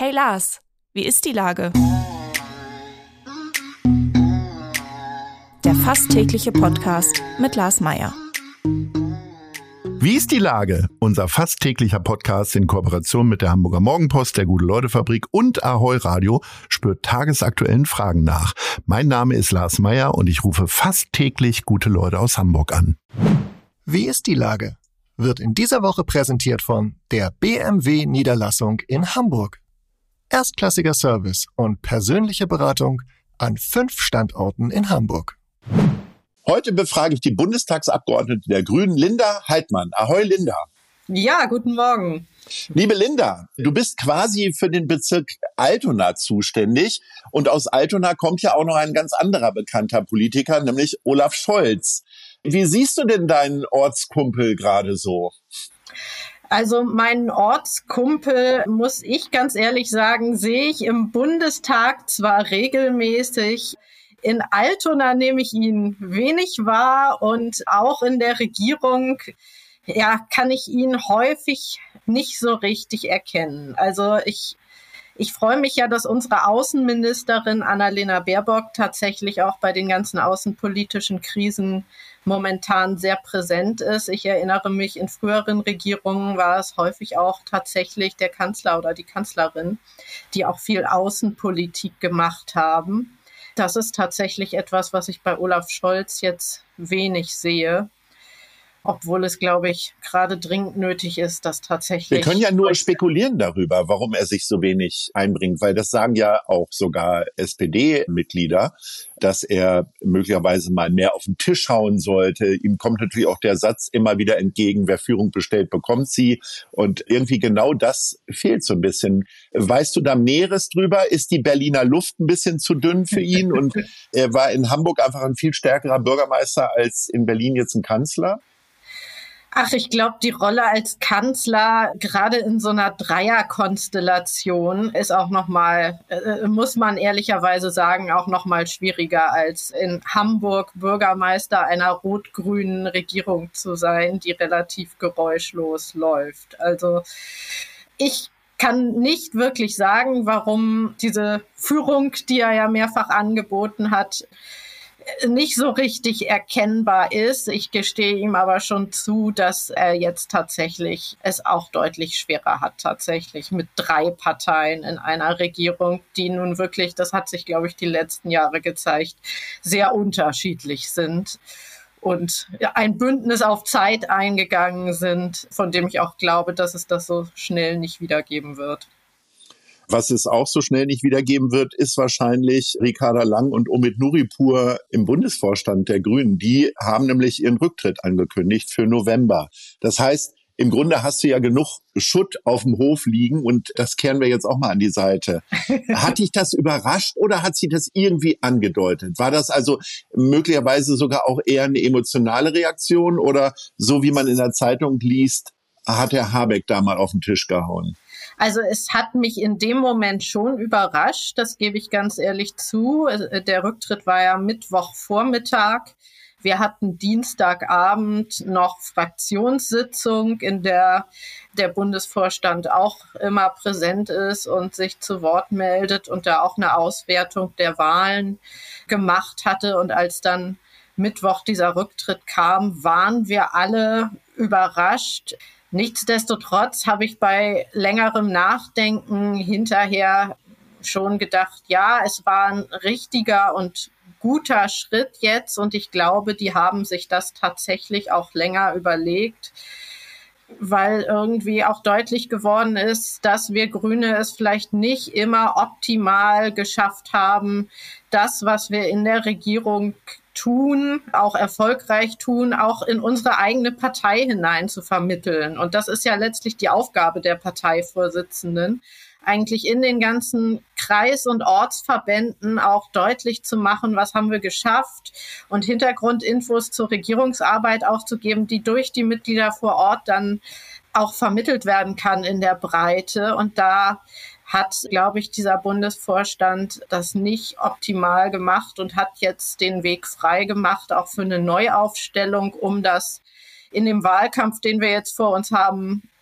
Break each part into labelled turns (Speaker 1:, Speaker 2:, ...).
Speaker 1: Hey Lars, wie ist die Lage? Der fast tägliche Podcast mit Lars Meyer.
Speaker 2: Wie ist die Lage? Unser fast täglicher Podcast in Kooperation mit der Hamburger Morgenpost, der Gute-Leute-Fabrik und Ahoi Radio spürt tagesaktuellen Fragen nach. Mein Name ist Lars Meyer und ich rufe fast täglich gute Leute aus Hamburg an.
Speaker 3: Wie ist die Lage? Wird in dieser Woche präsentiert von der BMW-Niederlassung in Hamburg. Erstklassiger Service und persönliche Beratung an 5 Standorten in Hamburg.
Speaker 2: Heute befrage ich die Bundestagsabgeordnete der Grünen, Linda Heidmann. Ahoi, Linda.
Speaker 4: Ja, guten Morgen.
Speaker 2: Liebe Linda, du bist quasi für den Bezirk Altona zuständig. Und aus Altona kommt ja auch noch ein ganz anderer bekannter Politiker, nämlich Olaf Scholz. Wie siehst du denn deinen Ortskumpel gerade so?
Speaker 4: Also meinen Ortskumpel, muss ich ganz ehrlich sagen, sehe ich im Bundestag zwar regelmäßig. In Altona nehme ich ihn wenig wahr und auch in der Regierung, kann ich ihn häufig nicht so richtig erkennen. Also ich freue mich ja, dass unsere Außenministerin Annalena Baerbock tatsächlich auch bei den ganzen außenpolitischen Krisen momentan sehr präsent ist. Ich erinnere mich, in früheren Regierungen war es häufig auch tatsächlich der Kanzler oder die Kanzlerin, die auch viel Außenpolitik gemacht haben. Das ist tatsächlich etwas, was ich bei Olaf Scholz jetzt wenig sehe. Obwohl es, glaube ich, gerade dringend nötig ist, dass tatsächlich...
Speaker 2: Wir können ja nur spekulieren darüber, warum er sich so wenig einbringt, weil das sagen ja auch sogar SPD-Mitglieder, dass er möglicherweise mal mehr auf den Tisch hauen sollte. Ihm kommt natürlich auch der Satz immer wieder entgegen, wer Führung bestellt, bekommt sie. Und irgendwie genau das fehlt so ein bisschen. Weißt du da Näheres drüber? Ist die Berliner Luft ein bisschen zu dünn für ihn? Und er war in Hamburg einfach ein viel stärkerer Bürgermeister als in Berlin jetzt ein Kanzler?
Speaker 4: Ach, ich glaube, die Rolle als Kanzler, gerade in so einer Dreierkonstellation, ist auch nochmal, muss man ehrlicherweise sagen, auch nochmal schwieriger als in Hamburg Bürgermeister einer rot-grünen Regierung zu sein, die relativ geräuschlos läuft. Also ich kann nicht wirklich sagen, warum diese Führung, die er ja mehrfach angeboten hat, nicht so richtig erkennbar ist. Ich gestehe ihm aber schon zu, dass er jetzt tatsächlich es auch deutlich schwerer hat, tatsächlich mit 3 Parteien in einer Regierung, die nun wirklich, das hat sich, glaube ich, die letzten Jahre gezeigt, sehr unterschiedlich sind und ein Bündnis auf Zeit eingegangen sind, von dem ich auch glaube, dass es das so schnell nicht wiedergeben wird.
Speaker 2: Was es auch so schnell nicht wiedergeben wird, ist wahrscheinlich Ricarda Lang und Omid Nuripur im Bundesvorstand der Grünen. Die haben nämlich ihren Rücktritt angekündigt für November. Das heißt, im Grunde hast du ja genug Schutt auf dem Hof liegen und das kehren wir jetzt auch mal an die Seite. Hat dich das überrascht oder hat sie das irgendwie angedeutet? War das also möglicherweise sogar auch eher eine emotionale Reaktion oder so wie man in der Zeitung liest, hat Herr Habeck da mal auf den Tisch gehauen?
Speaker 4: Also es hat mich in dem Moment schon überrascht, das gebe ich ganz ehrlich zu. Der Rücktritt war ja Mittwochvormittag. Wir hatten Dienstagabend noch Fraktionssitzung, in der der Bundesvorstand auch immer präsent ist und sich zu Wort meldet und da auch eine Auswertung der Wahlen gemacht hatte. Und als dann Mittwoch dieser Rücktritt kam, waren wir alle überrascht. Nichtsdestotrotz habe ich bei längerem Nachdenken hinterher schon gedacht, ja, es war ein richtiger und guter Schritt jetzt und ich glaube, die haben sich das tatsächlich auch länger überlegt, weil irgendwie auch deutlich geworden ist, dass wir Grüne es vielleicht nicht immer optimal geschafft haben, das, was wir in der Regierung tun, auch erfolgreich tun, auch in unsere eigene Partei hinein zu vermitteln. Und das ist ja letztlich die Aufgabe der Parteivorsitzenden, eigentlich in den ganzen Kreis- und Ortsverbänden auch deutlich zu machen, was haben wir geschafft und Hintergrundinfos zur Regierungsarbeit auch zu geben, die durch die Mitglieder vor Ort dann auch vermittelt werden kann in der Breite. Und da hat, glaube ich, dieser Bundesvorstand das nicht optimal gemacht und hat jetzt den Weg frei gemacht, auch für eine Neuaufstellung, um das in dem Wahlkampf, den wir jetzt vor uns haben,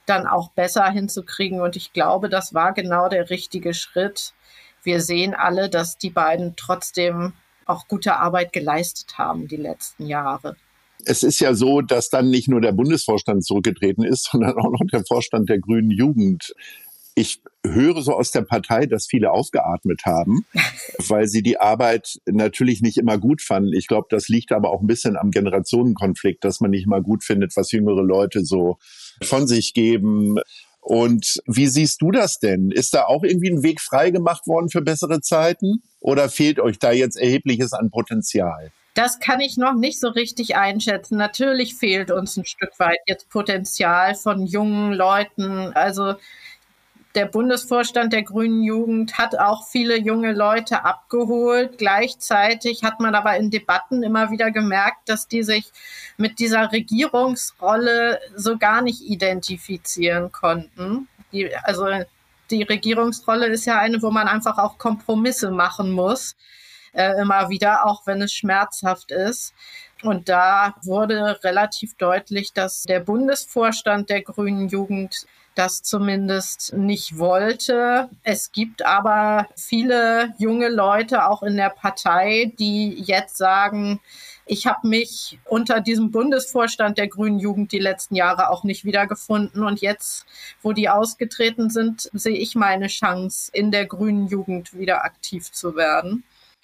Speaker 4: dann auch besser hinzukriegen. Und ich glaube, das war genau der richtige Schritt. Wir sehen alle, dass die beiden trotzdem auch gute Arbeit geleistet haben die letzten Jahre.
Speaker 2: Es ist ja so, dass dann nicht nur der Bundesvorstand zurückgetreten ist, sondern auch noch der Vorstand der Grünen Jugend. Ich höre so aus der Partei, dass viele aufgeatmet haben, weil sie die Arbeit natürlich nicht immer gut fanden. Ich glaube, das liegt aber auch ein bisschen am Generationenkonflikt, dass man nicht mal gut findet, was jüngere Leute so von sich geben. Und wie siehst du das denn? Ist da auch irgendwie ein Weg frei gemacht worden für bessere Zeiten? Oder fehlt euch da jetzt Erhebliches an Potenzial?
Speaker 4: Das kann ich noch nicht so richtig einschätzen. Natürlich fehlt uns ein Stück weit jetzt Potenzial von jungen Leuten. Also der Bundesvorstand der Grünen Jugend hat auch viele junge Leute abgeholt. Gleichzeitig hat man aber in Debatten immer wieder gemerkt, dass die sich mit dieser Regierungsrolle so gar nicht identifizieren konnten. Die Regierungsrolle ist ja eine, wo man einfach auch Kompromisse machen muss, immer wieder, auch wenn es schmerzhaft ist. Und da wurde relativ deutlich, dass der Bundesvorstand der Grünen Jugend das zumindest nicht wollte. Es gibt aber viele junge Leute auch in der Partei, die jetzt sagen, ich habe mich unter diesem Bundesvorstand der Grünen Jugend die letzten Jahre auch nicht wiedergefunden. Und jetzt, wo die ausgetreten sind, sehe ich meine Chance, in der Grünen Jugend wieder aktiv zu werden.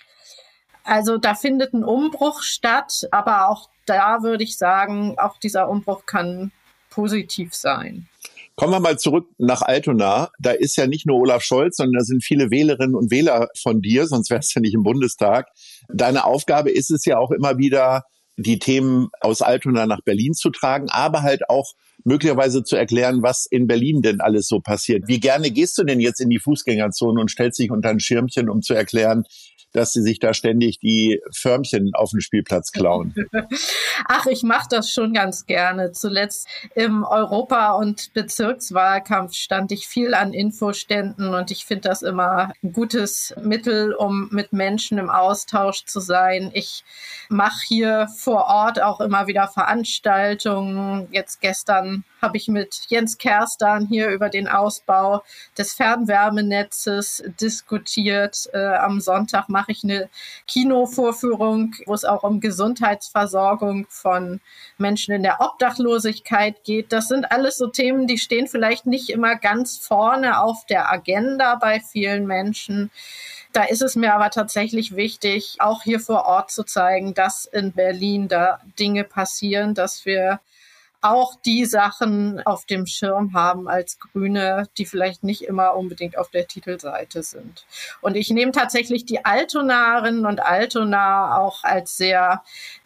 Speaker 4: Also da findet ein Umbruch statt, aber auch da würde ich sagen, auch dieser Umbruch kann positiv sein.
Speaker 2: Kommen wir mal zurück nach Altona. Da ist ja nicht nur Olaf Scholz, sondern da sind viele Wählerinnen und Wähler von dir, sonst wärst du ja nicht im Bundestag. Deine Aufgabe ist es ja auch immer wieder, die Themen aus Altona nach Berlin zu tragen, aber halt auch möglicherweise zu erklären, was in Berlin denn alles so passiert. Wie gerne gehst du denn jetzt in die Fußgängerzone und stellst dich unter ein Schirmchen, um zu erklären, dass sie sich da ständig die Förmchen auf dem Spielplatz klauen?
Speaker 4: Ach, ich mache das schon ganz gerne. Zuletzt im Europa- und Bezirkswahlkampf stand ich viel an Infoständen und ich finde das immer ein gutes Mittel, um mit Menschen im Austausch zu sein. Ich mache hier vor Ort auch immer wieder Veranstaltungen. Jetzt gestern habe ich mit Jens Kerstan hier über den Ausbau des Fernwärmenetzes diskutiert. Am Sonntag mache ich eine Kinovorführung, wo es auch um Gesundheitsversorgung von Menschen in der Obdachlosigkeit geht. Das sind alles so Themen, die stehen vielleicht nicht immer ganz vorne auf der Agenda bei vielen Menschen. Da ist es mir aber tatsächlich wichtig, auch hier vor Ort zu zeigen, dass in Berlin da Dinge passieren, dass wir auch die Sachen auf dem Schirm haben als Grüne, die vielleicht nicht immer unbedingt auf der Titelseite sind. Und ich nehme tatsächlich die Altonarinnen und Altonaer auch als sehr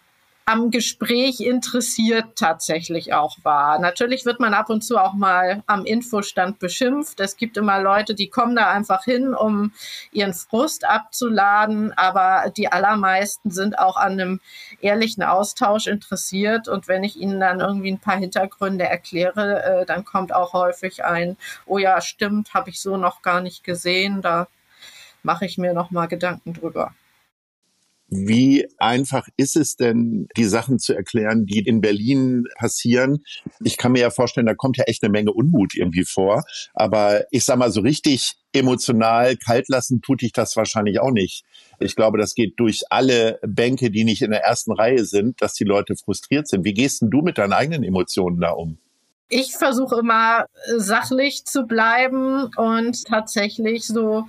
Speaker 4: am Gespräch interessiert tatsächlich auch wahr. Natürlich wird man ab und zu auch mal am Infostand beschimpft. Es gibt immer Leute, die kommen da einfach hin, um ihren Frust abzuladen, aber die allermeisten sind auch an einem ehrlichen Austausch interessiert. Und wenn ich ihnen dann irgendwie ein paar Hintergründe erkläre, dann kommt auch häufig ein, oh ja, stimmt, habe ich so noch gar nicht gesehen, da mache ich mir noch mal Gedanken drüber.
Speaker 2: Wie einfach ist es denn, die Sachen zu erklären, die in Berlin passieren? Ich kann mir ja vorstellen, da kommt ja echt eine Menge Unmut irgendwie vor. Aber ich sag mal, so richtig emotional kalt lassen tut dich das wahrscheinlich auch nicht. Ich glaube, das geht durch alle Bänke, die nicht in der ersten Reihe sind, dass die Leute frustriert sind. Wie gehst denn du mit deinen eigenen Emotionen da um?
Speaker 4: Ich versuche immer sachlich zu bleiben und tatsächlich so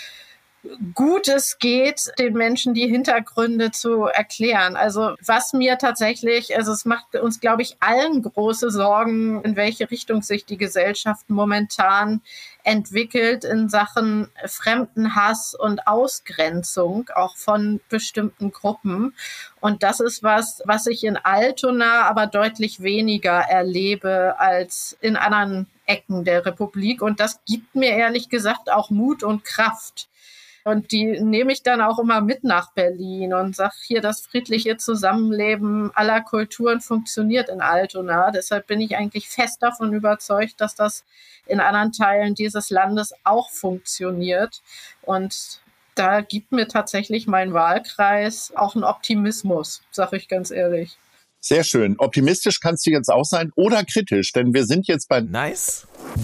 Speaker 4: gut es geht, den Menschen die Hintergründe zu erklären. Also was mir tatsächlich, also es macht uns, glaube ich, allen große Sorgen, in welche Richtung sich die Gesellschaft momentan entwickelt in Sachen Fremdenhass und Ausgrenzung, auch von bestimmten Gruppen. Und das ist was ich in Altona aber deutlich weniger erlebe als in anderen Ecken der Republik. Und das gibt mir ehrlich gesagt auch Mut und Kraft. Und die nehme ich dann auch immer mit nach Berlin und sage hier, das friedliche Zusammenleben aller Kulturen funktioniert in Altona. Deshalb bin ich eigentlich fest davon überzeugt, dass das in anderen Teilen dieses Landes auch funktioniert. Und da gibt mir tatsächlich mein Wahlkreis auch einen Optimismus, sage ich ganz ehrlich.
Speaker 2: Sehr schön. Optimistisch kannst du jetzt auch sein oder kritisch, denn wir sind jetzt bei
Speaker 5: Nice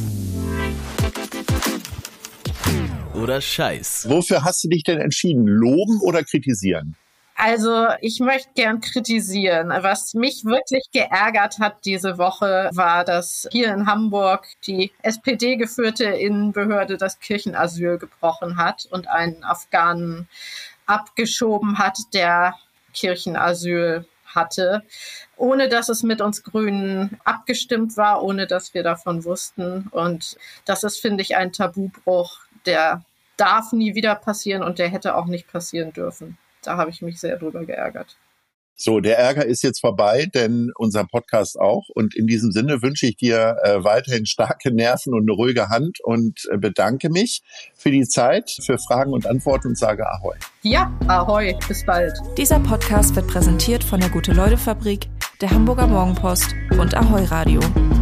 Speaker 5: oder Scheiß.
Speaker 2: Wofür hast du dich denn entschieden? Loben oder kritisieren?
Speaker 4: Also ich möchte gern kritisieren. Was mich wirklich geärgert hat diese Woche, war, dass hier in Hamburg die SPD-geführte Innenbehörde das Kirchenasyl gebrochen hat und einen Afghanen abgeschoben hat, der Kirchenasyl hatte, ohne dass es mit uns Grünen abgestimmt war, ohne dass wir davon wussten. Und das ist, finde ich, ein Tabubruch, der darf nie wieder passieren und der hätte auch nicht passieren dürfen. Da habe ich mich sehr drüber geärgert.
Speaker 2: So, der Ärger ist jetzt vorbei, denn unser Podcast auch. Und in diesem Sinne wünsche ich dir weiterhin starke Nerven und eine ruhige Hand und bedanke mich für die Zeit, für Fragen und Antworten und sage Ahoi.
Speaker 4: Ja, Ahoi, bis bald.
Speaker 1: Dieser Podcast wird präsentiert von der Gute-Leute-Fabrik, der Hamburger Morgenpost und Ahoi Radio.